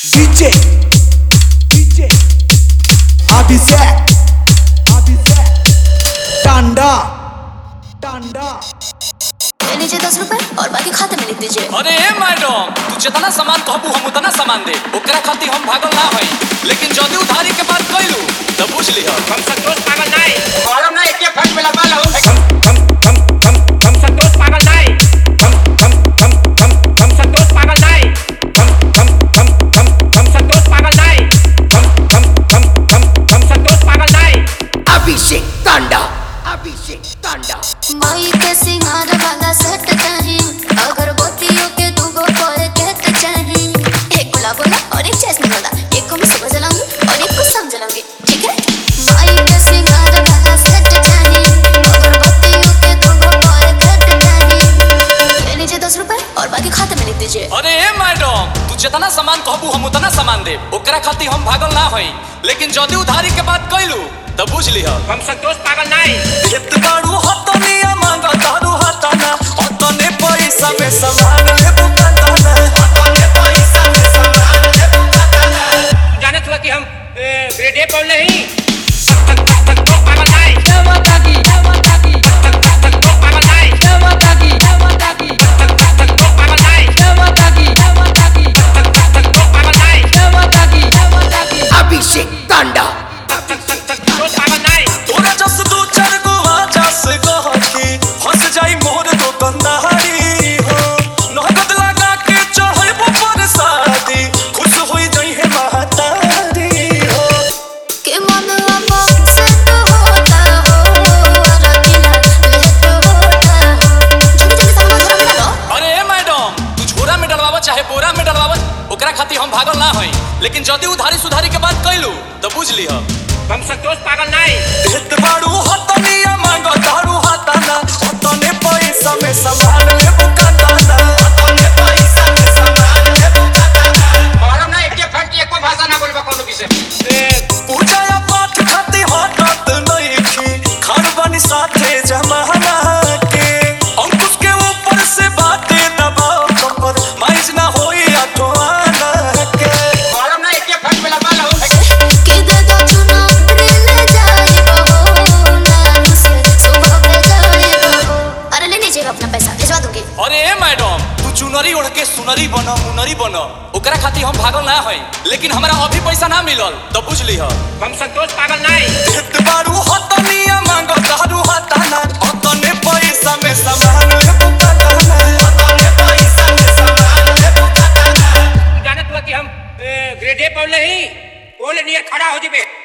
DJ Abhishek Tanda ले लीजिए 10 रुपए और बाकी खाते में लिख दीजिए। अरे मैडम तू जितना सामान कहबू हम उतना सामान दे ओकरा खातिर हम भागल ना हई लेकिन जदी उधारी के बात कइलू त पूछ लिह हम संतोष पागल नहीं मालूम नहीं के फट में लगा लो हम संतोष पागल नहीं हम संतोष पागल नहीं हम संतोष पागल नहीं हम संतोष पागल नहीं अभिषेक टांडा माई के सिंगार वाला सेट चाहिए अगरबत्तियों के दो गो पैकेट चाहिए एक गुलाब वाला और एक जैस्मिन वाला एक को मैं सुबह जलाऊंगी और एक को शाम जलाऊंगी ठीक है। माई के सिंगार वाला सेट चाहिए अगरबत्तियों के दो गो पैकेट चाहिए ले लीजिए 10 रुपए और बाकी खाते में लिख दीजिए। अरे मैडम तू जितना सामान कहबू हम उतना सामान दे ओकरा खातिर हम भागल ना हई लेकिन जदी उधारी के बात कइलू त पूछ लिह हम संतोष पागल नहीं एत बाड़ू हतनिया मांगा तारू हतना हतने पैसा में सामान ले बुकाताना हतने पैसा में सामान ले बुकाताना जानत हुआ कि हम ग्रेड ए पर नहीं संतोष पागल नहीं संतोष पागल नहीं संतोष पागल नहीं अभिषेक टांडा संतोष पागल नहीं तोरा जस दू चार गो जस गहकी हंस जाई मोर तो कंधारी हो नगद लगा के चढ़बो पर शादी खुश होई जाई है महतारी हो के मन अब सेट होता हो रतिया लेट होता हो जल्दी सामान घर में डालो। अरे मैडम तू झोरा में डलवावा चाहे बोरा में डलवावा ओकरा खातिर हम भागल ना हई लेकिन जदी उधारी सुधारी के बात कइलू त बुझ लिह हम संतोष पागल नहीं एत बाड़ू हतनिया मांगा तारू हतना हतने पैसा में सामान ले बुकाताना हतने पैसा में सामान ले बुकाताना मालूम नहीं के फट एको भाषा ना बोलबा कोनो विषय पूजा या पाठ खातिर हटत नइखी खानबानी साथे जमाना के अंकुश के ऊपर से बातें दबाव कपर माइज ना होई अठवाना के मालूम नहीं के फट में लगा लो के दे दो चुना ले जाए बहो नानी से सुबह पे जाए बहो। अरे ले लीजिएगा अपना पैसा भिजवा दूंगी। अरे मैडम तू चुनरी ओढ़ के सुनरी बन मुनरी बन ओकरा खातिर हम भागल ना हई लेकिन हमरा अभी पैसा ना मिलल त बुझ लिह हम संतोष पागल नहीं एत बारू हतनिया मांगा तारू हतना हतने पैसा में सामान ले बुकाताना हतने पैसा में सामान ले बुकाताना जानत हुआ कि हम ग्रेड ए पर नहीं बोले नहीं खड़ा हो जिबे